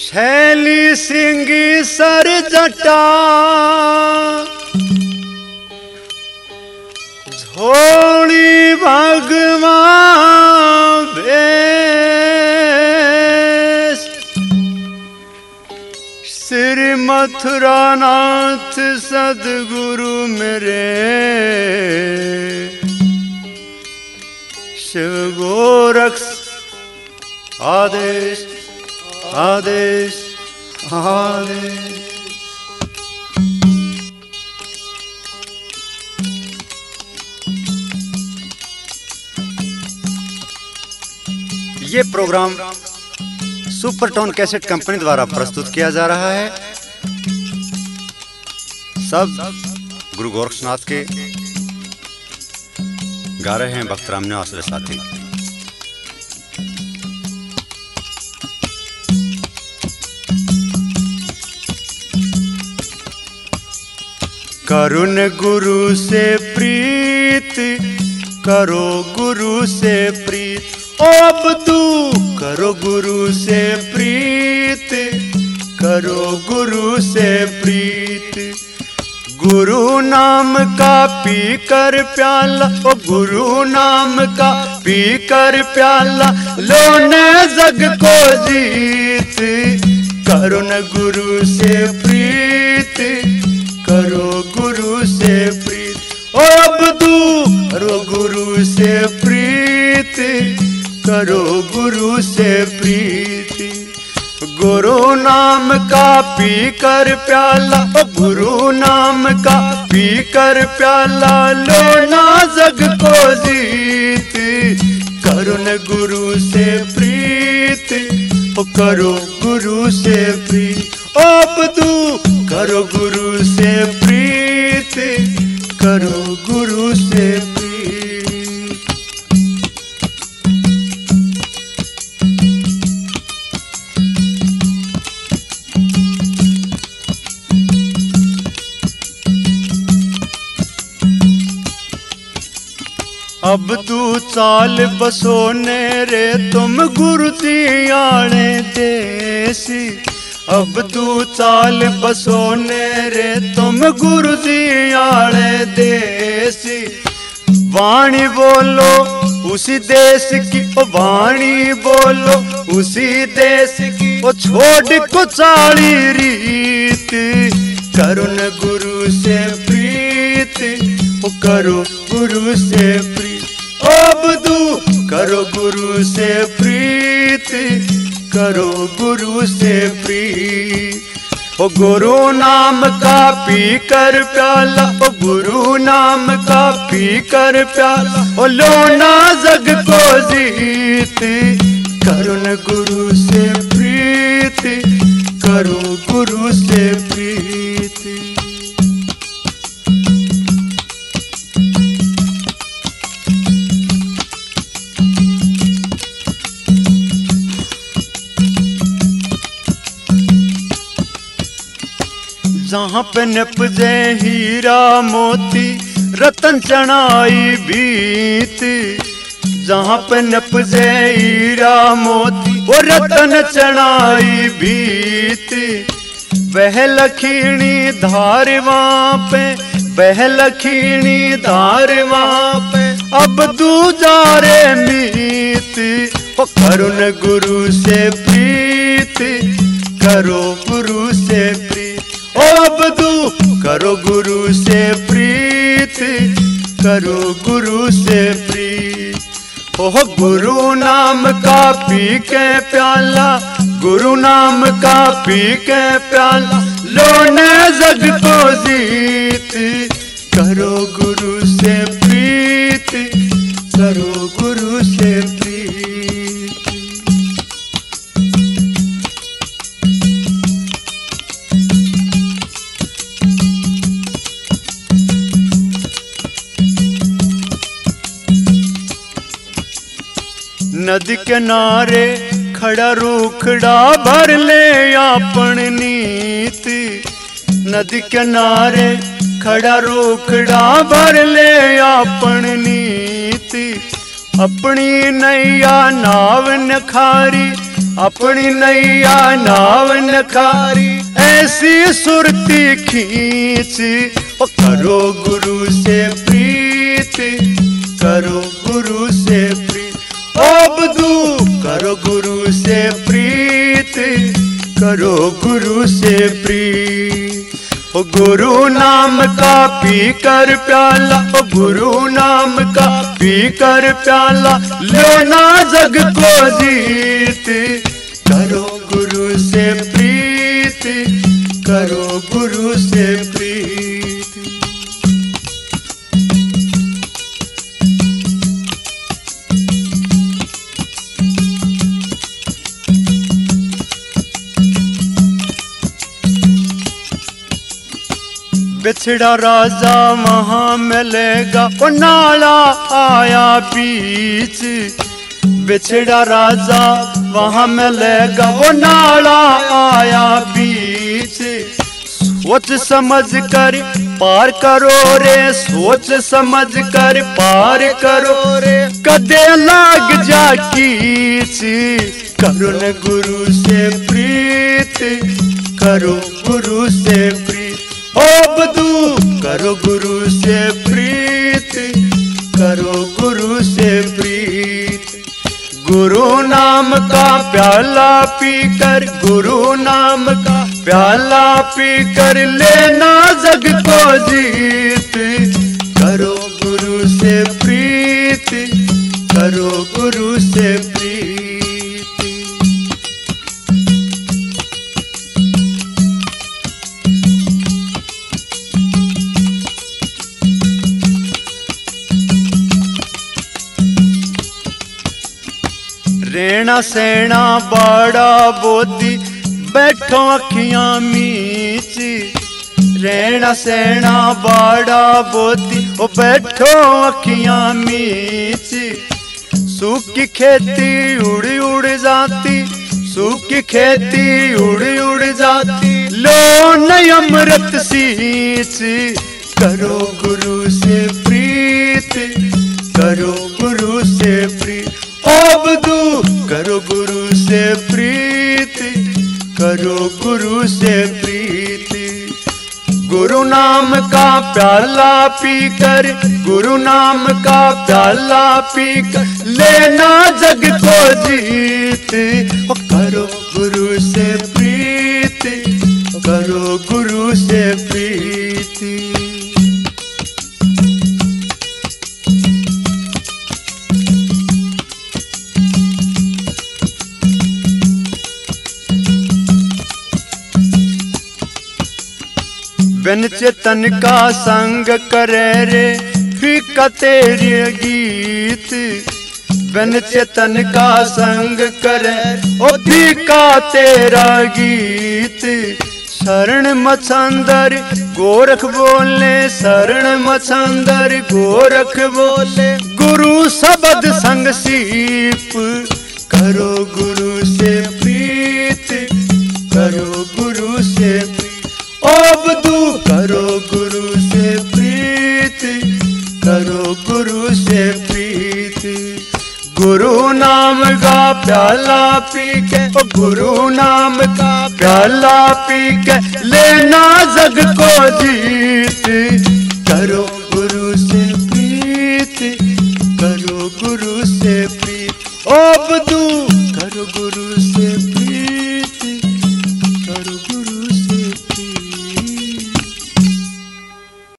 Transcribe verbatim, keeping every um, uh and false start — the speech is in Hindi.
छैली सिंगी सर जटा झोली भगवान भेष श्री मथुरा नाथ सदगुरु मेरे शिव गोरक्ष आदेश आदेश आदेश। ये प्रोग्राम सुपरटोन कैसेट कंपनी द्वारा प्रस्तुत किया जा रहा है। सब गुरु गोरक्षनाथ के गा रहे हैं भक्त राम निवास साथी। करुण गुरु से प्रीत करो गुरु से प्रीत ओ अब तू करो गुरु से प्रीत करो गुरु से प्रीत। गुरु नाम का पी कर प्याला ओ गुरु नाम का पी कर प्याला लो न जग को जीत। करुण गुरु से प्रीत करो गुरु से प्रीत ओ अब तू करो गुरु से प्रीत करो गुरु से प्रीति। गुरु नाम का पी कर प्याला ओ गुरु नाम का पी कर प्याला लो ना जग को जीत। करुण गुरु से प्रीत ओ करो गुरु से प्रीत ओ अब तू करो गुरु से प्रीत करो गुरु से प्रीत। अब तू चाल बसोने रे तुम गुरु दियाले देसी। अब तू चाल बसोने रे तुम गुरु दियाले देसी। वाणी बोलो उसी देश की ओ वाणी बोलो उसी देश की ओ छोड़ को चाली रीत। करुण गुरु से प्रीत ओ करो गुरु से प्रीत ओ अब तू करो गुरु से प्रीत करो गुरु से प्रीत। ओ गुरु नाम का पी कर प्याला ओ गुरु नाम का पी कर प्याला ओ लो ना जग को जीत। करुण गुरु से प्रीत करो गुरु से प्रीत। जहाँ पे नपजे हीरा मोती रतन चढ़ाई बीत। जहाँ पे नपजे हीरा मोती वो रतन चढ़ाई बीत। वह लखीणी धार वहाँ पे वह लखीणी धार वहाँ पे अब तू जा रे मीत। ओ करुण गुरु से प्रीत करो गुरु से प्रीत ओ अब तू करो गुरु से प्रीत करो गुरु से प्रीत। ओह गुरु नाम का पी के प्याला गुरु नाम का पी के प्याला लो न जग को जीत। करो गुरु से प्रीत करो गुरु से प्रीत। नदी किनारे खड़ा रूखड़ा भर ले आपन नीत। नदी किनारे खड़ा रूखड़ा भर ले आपन नीत। अपनी नैया नाव नखारी अपनी नैया नाव नखारी ऐसी सुरती खींच। ओ करो गुरु से प्रीत, करो गुरु से प्रीत। ओ बधू करो गुरु से प्रीत, करो गुरु से प्रीत। ओ गुरु नाम का पी कर प्याला, ओ गुरु नाम का पी कर प्याला, लेना जग को जीत। करो गुरु से प्रीत, करो गुरु से प्रीत। बिछड़ा राजा वहां मिलेगा, ओ नाला आया बीच। बिछड़ा राजा वहां मिलेगा, वो नाला आया बीच। सोच समझ कर पार करो रे, सोच समझ कर पार करो रे, कदे लाग जा कीच। करो न गुरु से प्रीत, करो गुरु से प्रीत। ओ बधू करो गुरु से प्रीत, करो गुरु से प्रीत। गुरु नाम का प्याला पीकर, गुरु नाम का प्याला पीकर, लेना जग को जीत। करो गुरु से प्रीत, करो गुरु से प्रीत। रेणा सेना बड़ा बोधी बैठो अखियां मीच। रेणा सेना बड़ा बोधी ओ बैठो अखियां मीच। सूखी खेती उड़ उड़ जाती, सूखी खेती उड़ उड़ जाती, लो नय अमृत सींच। करो गुरु से प्रीत, करो गुरु से प्रीत। ओ बधू करो गुरु से प्रीत, करो गुरु से प्रीत। गुरु नाम का प्याला पीकर, गुरु नाम का प्याला पीकर, लेना जग को जीत। ओ करो गुरु से प्रीत, करो गुरु से प्रीत। बिन चेतन का संग करे रे फीका तेरे गीत। बिन चेतन का संग करे ओ फीका तेरा गीत। शरण मछंदर गोरख बोले, शरण मछंदर गोरख बोले, गुरु शब्द संग सीप। करो गुरु से प्रीत, करो गुरु से प्रीत। ओ बधू करो गुरु से प्रीत, करो गुरु से प्रीत। गुरु नाम का प्याला पी के, ओ गुरु नाम का प्याला पी के, लेना जग को जीत। करो गुरु से प्रीत, करो गुरु से प्रीत। ओ बधू करो गुरु से